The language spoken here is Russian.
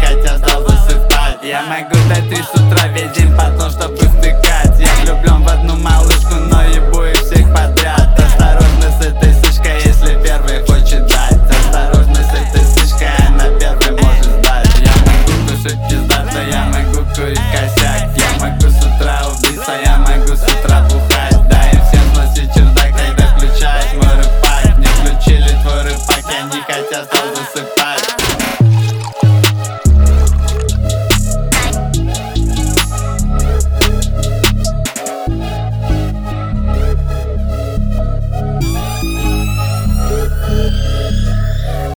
хотят засыпать. Я могу дать 3 с утра весь день потом, чтоб втыкать. Я влюблен в одну малышку, но ебу их всех подряд. Осторожно с этой сучкой, если первый хочет дать. Осторожно с этой сучкой, она первой может сдать. Я могу кушать пиздато, я могу курить косяк.